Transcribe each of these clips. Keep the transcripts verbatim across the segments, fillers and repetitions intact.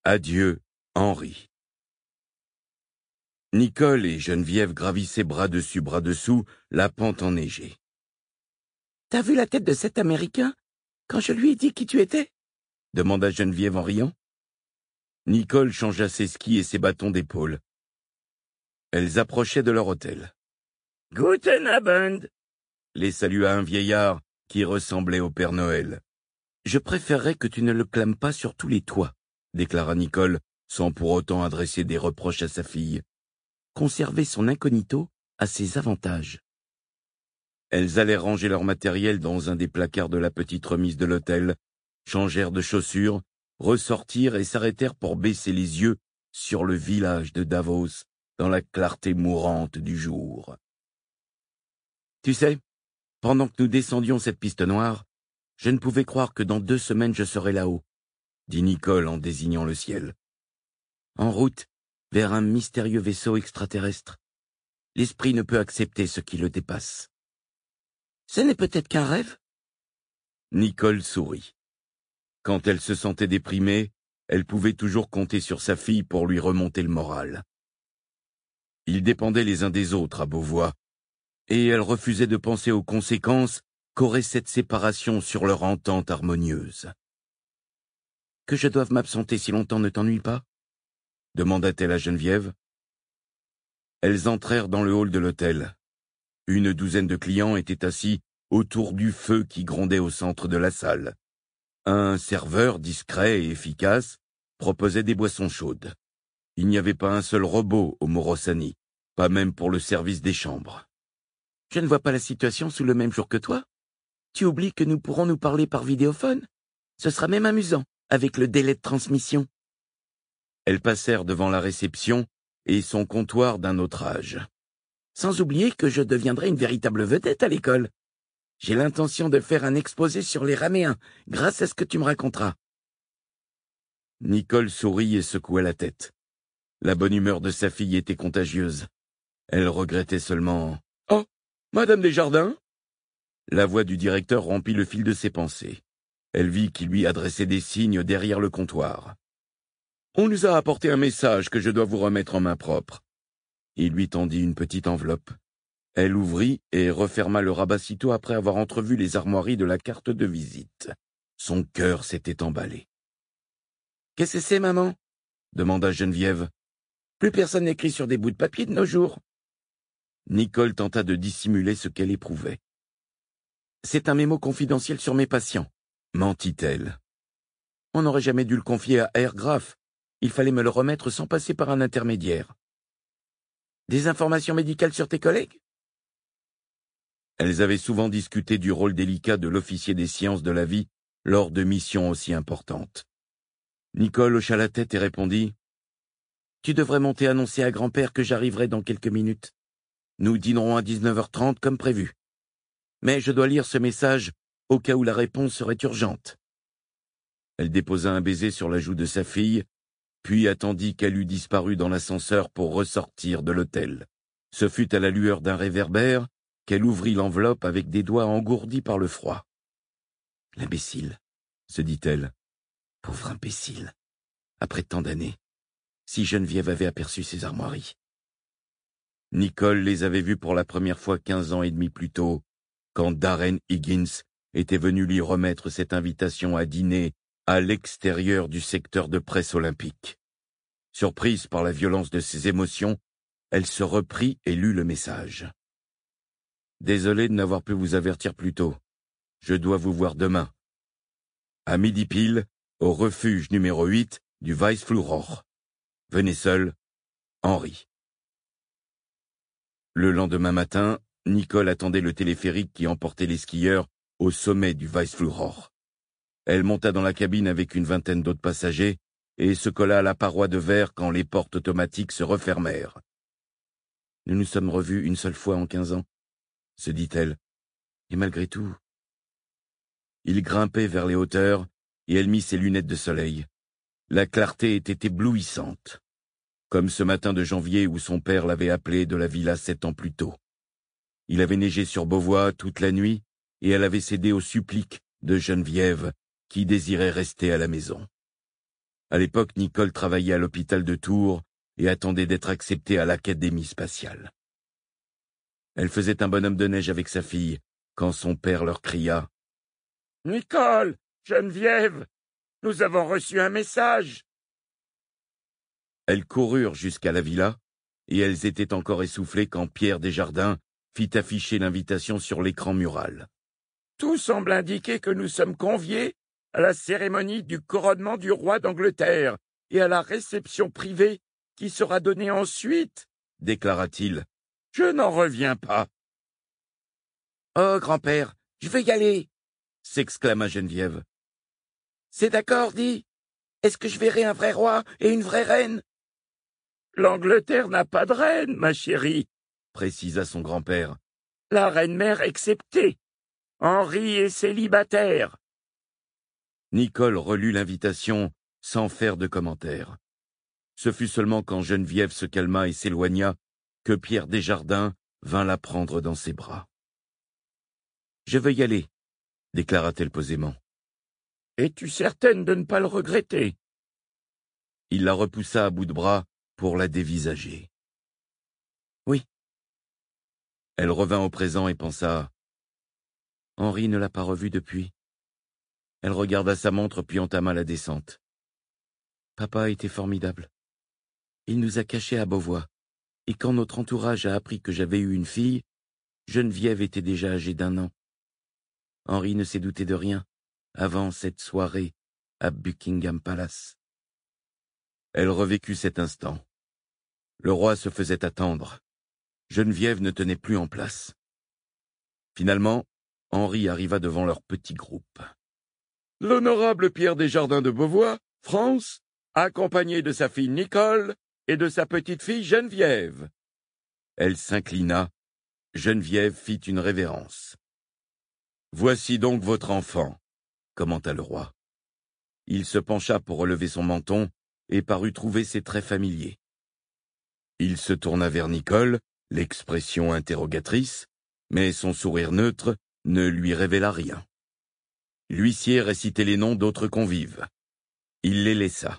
Adieu, Henri. Nicole et Geneviève gravissaient bras dessus bras dessous la pente enneigée. « T'as vu la tête de cet Américain quand je lui ai dit qui tu étais ?» demanda Geneviève en riant. Nicole changea ses skis et ses bâtons d'épaule. Elles approchaient de leur hôtel. « Guten Abend !» les salua un vieillard qui ressemblait au Père Noël. « Je préférerais que tu ne le clames pas sur tous les toits, » déclara Nicole, sans pour autant adresser des reproches à sa fille. Conserver son incognito a ses avantages. Elles allèrent ranger leur matériel dans un des placards de la petite remise de l'hôtel, changèrent de chaussures, ressortirent et s'arrêtèrent pour baisser les yeux sur le village de Davos, dans la clarté mourante du jour. « Tu sais, pendant que nous descendions cette piste noire, je ne pouvais croire que dans deux semaines je serais là-haut, » dit Nicole en désignant le ciel. « En route vers un mystérieux vaisseau extraterrestre. L'esprit ne peut accepter ce qui le dépasse. » « Ce n'est peut-être qu'un rêve ?» Nicole sourit. Quand elle se sentait déprimée, elle pouvait toujours compter sur sa fille pour lui remonter le moral. Ils dépendaient les uns des autres à Beauvois, et elle refusait de penser aux conséquences qu'aurait cette séparation sur leur entente harmonieuse. « Que je doive m'absenter si longtemps ne t'ennuie pas ?» demanda-t-elle à Geneviève. Elles entrèrent dans le hall de l'hôtel. Une douzaine de clients étaient assis autour du feu qui grondait au centre de la salle. Un serveur discret et efficace proposait des boissons chaudes. Il n'y avait pas un seul robot au Morosani, pas même pour le service des chambres. « Je ne vois pas la situation sous le même jour que toi. Tu oublies que nous pourrons nous parler par vidéophone. Ce sera même amusant, avec le délai de transmission. » Elles passèrent devant la réception et son comptoir d'un autre âge. « Sans oublier que je deviendrai une véritable vedette à l'école. J'ai l'intention de faire un exposé sur les Raméens, grâce à ce que tu me raconteras. » Nicole sourit et secoua la tête. La bonne humeur de sa fille était contagieuse. Elle regrettait seulement... « Oh, Madame Desjardins !» La voix du directeur rompit le fil de ses pensées. Elle vit qu'il lui adressait des signes derrière le comptoir. « On nous a apporté un message que je dois vous remettre en main propre. » Il lui tendit une petite enveloppe. Elle ouvrit et referma le rabat-citeau après avoir entrevu les armoiries de la carte de visite. Son cœur s'était emballé. « Qu'est-ce que c'est, maman ?» demanda Geneviève. « Plus personne n'écrit sur des bouts de papier de nos jours. » Nicole tenta de dissimuler ce qu'elle éprouvait. « C'est un mémo confidentiel sur mes patients, » mentit-elle. « On n'aurait jamais dû le confier à Airgraph. Il fallait me le remettre sans passer par un intermédiaire. » « Des informations médicales sur tes collègues ?» Elles avaient souvent discuté du rôle délicat de l'officier des sciences de la vie lors de missions aussi importantes. Nicole hocha la tête et répondit « Tu devrais monter annoncer à grand-père que j'arriverai dans quelques minutes. Nous dînerons à dix-neuf heures trente comme prévu. Mais je dois lire ce message au cas où la réponse serait urgente. » Elle déposa un baiser sur la joue de sa fille, puis attendit qu'elle eût disparu dans l'ascenseur pour ressortir de l'hôtel. Ce fut à la lueur d'un réverbère qu'elle ouvrit l'enveloppe avec des doigts engourdis par le froid. « L'imbécile, » se dit-elle. « Pauvre imbécile. Après tant d'années, si Geneviève avait aperçu ses armoiries. » Nicole les avait vus pour la première fois quinze ans et demi plus tôt, quand Darren Higgins était venu lui remettre cette invitation à dîner à l'extérieur du secteur de presse olympique. Surprise par la violence de ses émotions, elle se reprit et lut le message. « Désolé de n'avoir pu vous avertir plus tôt. Je dois vous voir demain. À midi pile, au refuge numéro huit du Weissflurroch. Venez seul, Henri. » Le lendemain matin, Nicole attendait le téléphérique qui emportait les skieurs au sommet du Weissflurroch. Elle monta dans la cabine avec une vingtaine d'autres passagers et se colla à la paroi de verre quand les portes automatiques se refermèrent. « Nous nous sommes revus une seule fois en quinze ans, » se dit-elle, « et malgré tout... » Il grimpait vers les hauteurs et elle mit ses lunettes de soleil. La clarté était éblouissante, comme ce matin de janvier où son père l'avait appelée de la villa sept ans plus tôt. Il avait neigé sur Beauvois toute la nuit et elle avait cédé aux suppliques de Geneviève qui désirait rester à la maison. À l'époque, Nicole travaillait à l'hôpital de Tours et attendait d'être acceptée à l'Académie spatiale. Elle faisait un bonhomme de neige avec sa fille, quand son père leur cria « Nicole, Geneviève, nous avons reçu un message !» Elles coururent jusqu'à la villa, et elles étaient encore essoufflées quand Pierre Desjardins fit afficher l'invitation sur l'écran mural. « Tout semble indiquer que nous sommes conviés à la cérémonie du couronnement du roi d'Angleterre et à la réception privée qui sera donnée ensuite, déclara-t-il. Je n'en reviens pas. Oh, grand-père, je veux y aller, s'exclama Geneviève. C'est d'accord, dis. Est-ce que je verrai un vrai roi et une vraie reine? L'Angleterre n'a pas de reine, ma chérie, précisa son grand-père. La reine-mère exceptée. Henri est célibataire. Nicole relut l'invitation sans faire de commentaire. Ce fut seulement quand Geneviève se calma et s'éloigna que Pierre Desjardins vint la prendre dans ses bras. « Je veux y aller, » déclara-t-elle posément. « Es-tu certaine de ne pas le regretter ?» Il la repoussa à bout de bras pour la dévisager. « Oui. » Elle revint au présent et pensa « Henri ne l'a pas revu depuis. » Elle regarda sa montre puis entama la descente. Papa était formidable. Il nous a cachés à Beauvois, et quand notre entourage a appris que j'avais eu une fille, Geneviève était déjà âgée d'un an. Henri ne s'est douté de rien, avant cette soirée à Buckingham Palace. Elle revécut cet instant. Le roi se faisait attendre. Geneviève ne tenait plus en place. Finalement, Henri arriva devant leur petit groupe. L'honorable Pierre Desjardins de Beauvois, France, accompagné de sa fille Nicole et de sa petite-fille Geneviève. Elle s'inclina. Geneviève fit une révérence. « Voici donc votre enfant, » commenta le roi. Il se pencha pour relever son menton et parut trouver ses traits familiers. Il se tourna vers Nicole, l'expression interrogatrice, mais son sourire neutre ne lui révéla rien. L'huissier récitait les noms d'autres convives. Il les laissa.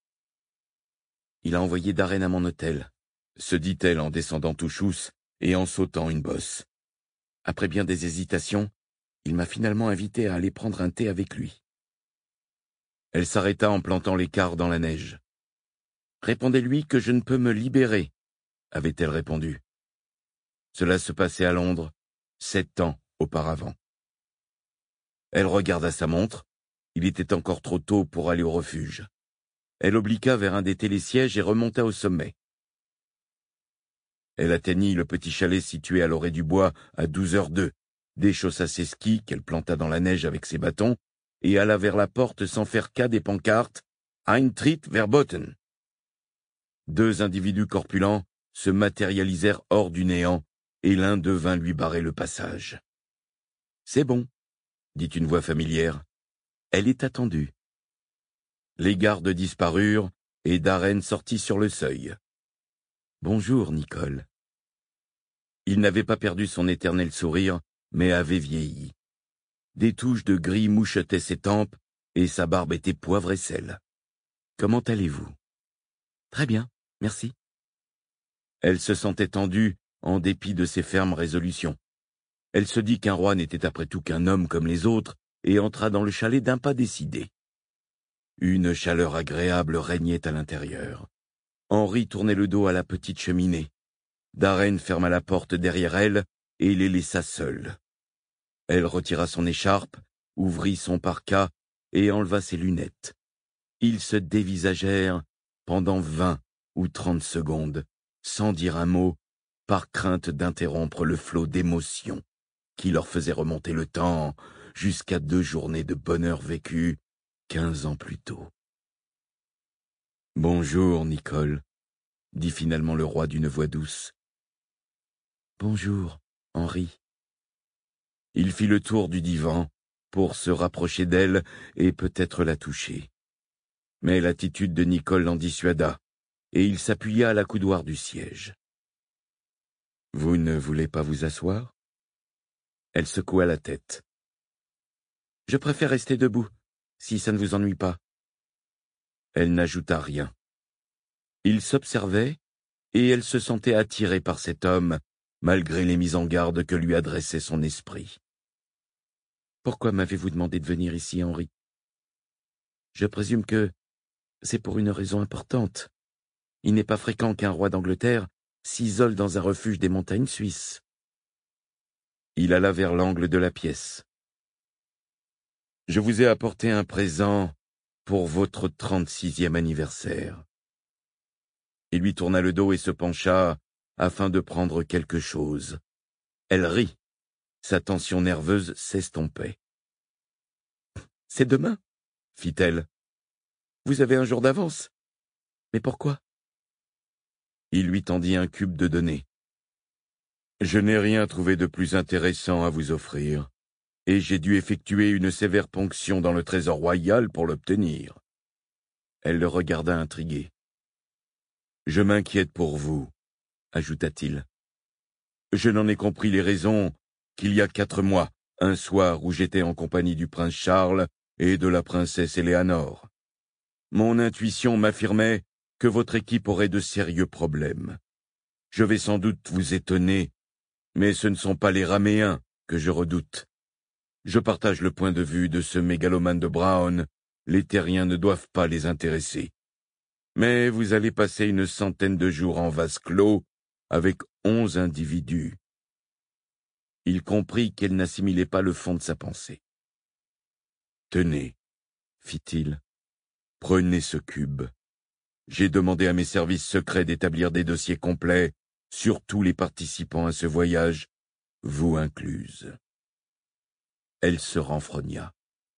« Il a envoyé Darren à mon hôtel, » se dit-elle en descendant tout chousse et en sautant une bosse. Après bien des hésitations, il m'a finalement invité à aller prendre un thé avec lui. Elle s'arrêta en plantant l'écart dans la neige. « Répondez-lui que je ne peux me libérer, » avait-elle répondu. Cela se passait à Londres, sept ans auparavant. Elle regarda sa montre. Il était encore trop tôt pour aller au refuge. Elle obliqua vers un des télésièges et remonta au sommet. Elle atteignit le petit chalet situé à l'orée du bois à douze heures deux, déchaussa ses skis qu'elle planta dans la neige avec ses bâtons et alla vers la porte sans faire cas des pancartes « Eintritt verboten ». Deux individus corpulents se matérialisèrent hors du néant et l'un d'eux vint lui barrer le passage. « C'est bon, » dit une voix familière. « Elle est attendue. » Les gardes disparurent et Darren sortit sur le seuil. « Bonjour, Nicole. » Il n'avait pas perdu son éternel sourire, mais avait vieilli. Des touches de gris mouchetaient ses tempes et sa barbe était poivre et sel. « Comment allez-vous ?»« Très bien, merci. » Elle se sentait tendue en dépit de ses fermes résolutions. Elle se dit qu'un roi n'était après tout qu'un homme comme les autres et entra dans le chalet d'un pas décidé. Une chaleur agréable régnait à l'intérieur. Henri tournait le dos à la petite cheminée. Darren ferma la porte derrière elle et les laissa seuls. Elle retira son écharpe, ouvrit son parka et enleva ses lunettes. Ils se dévisagèrent pendant vingt ou trente secondes, sans dire un mot, par crainte d'interrompre le flot d'émotions qui leur faisait remonter le temps jusqu'à deux journées de bonheur vécues quinze ans plus tôt. « Bonjour, Nicole, » dit finalement le roi d'une voix douce. « Bonjour, Henri. » Il fit le tour du divan pour se rapprocher d'elle et peut-être la toucher. Mais l'attitude de Nicole l'en dissuada, et il s'appuya à l'accoudoir du siège. « Vous ne voulez pas vous asseoir ?» Elle secoua la tête. « Je préfère rester debout, si ça ne vous ennuie pas. » Elle n'ajouta rien. Il s'observait, et elle se sentait attirée par cet homme, malgré les mises en garde que lui adressait son esprit. « Pourquoi m'avez-vous demandé de venir ici, Henri ? Je présume que c'est pour une raison importante. Il n'est pas fréquent qu'un roi d'Angleterre s'isole dans un refuge des montagnes suisses. » Il alla vers l'angle de la pièce. « Je vous ai apporté un présent pour votre trente-sixième anniversaire. » Il lui tourna le dos et se pencha afin de prendre quelque chose. Elle rit. Sa tension nerveuse s'estompait. « C'est demain, fit-elle. Vous avez un jour d'avance. Mais pourquoi ? » Il lui tendit un cube de données. « Je n'ai rien trouvé de plus intéressant à vous offrir, et j'ai dû effectuer une sévère ponction dans le trésor royal pour l'obtenir. » Elle le regarda intriguée. « Je m'inquiète pour vous, » ajouta-t-il. « Je n'en ai compris les raisons qu'il y a quatre mois, un soir où j'étais en compagnie du prince Charles et de la princesse Éléanore. Mon intuition m'affirmait que votre équipe aurait de sérieux problèmes. Je vais sans doute vous étonner, mais ce ne sont pas les Raméens que je redoute. Je partage le point de vue de ce mégalomane de Brown, les Terriens ne doivent pas les intéresser. Mais vous allez passer une centaine de jours en vase clos avec onze individus. » Il comprit qu'elle n'assimilait pas le fond de sa pensée. « Tenez, » fit-il, « prenez ce cube. J'ai demandé à mes services secrets d'établir des dossiers complets sur tous les participants à ce voyage, vous incluse. » Elle se renfrogna.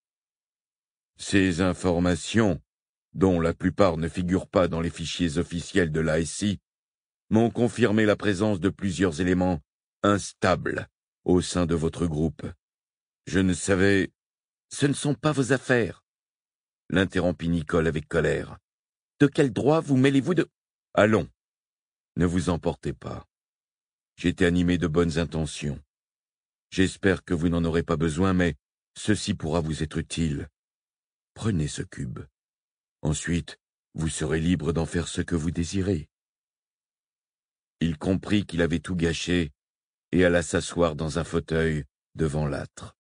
Ces informations, dont la plupart ne figurent pas dans les fichiers officiels de l'A S I, m'ont confirmé la présence de plusieurs éléments instables au sein de votre groupe. Je ne savais... Ce ne sont pas vos affaires, l'interrompit Nicole avec colère. De quel droit vous mêlez-vous de... Allons, ne vous emportez pas. J'étais animé de bonnes intentions. J'espère que vous n'en aurez pas besoin, mais ceci pourra vous être utile. Prenez ce cube. Ensuite, vous serez libre d'en faire ce que vous désirez. Il comprit qu'il avait tout gâché et alla s'asseoir dans un fauteuil devant l'âtre.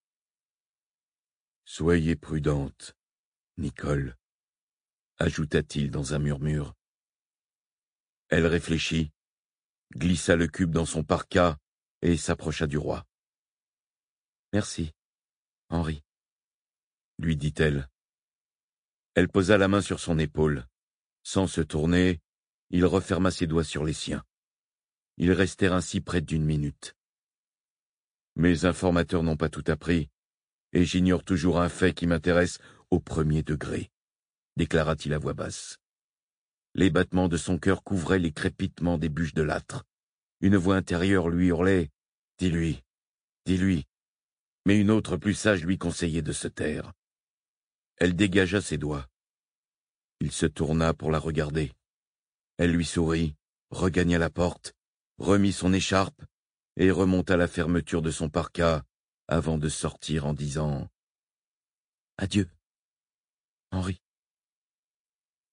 Soyez prudente, Nicole, ajouta-t-il dans un murmure. Elle réfléchit, glissa le cube dans son parka et s'approcha du roi. Merci, Henri, lui dit-elle. Elle posa la main sur son épaule. Sans se tourner, il referma ses doigts sur les siens. Ils restèrent ainsi près d'une minute. Mes informateurs n'ont pas tout appris, et j'ignore toujours un fait qui m'intéresse au premier degré, déclara-t-il à voix basse. Les battements de son cœur couvraient les crépitements des bûches de l'âtre. Une voix intérieure lui hurlait « Dis-lui, dis-lui », mais une autre plus sage lui conseillait de se taire. Elle dégagea ses doigts. Il se tourna pour la regarder. Elle lui sourit, regagna la porte, remit son écharpe et remonta la fermeture de son parka avant de sortir en disant « Adieu, Henri. »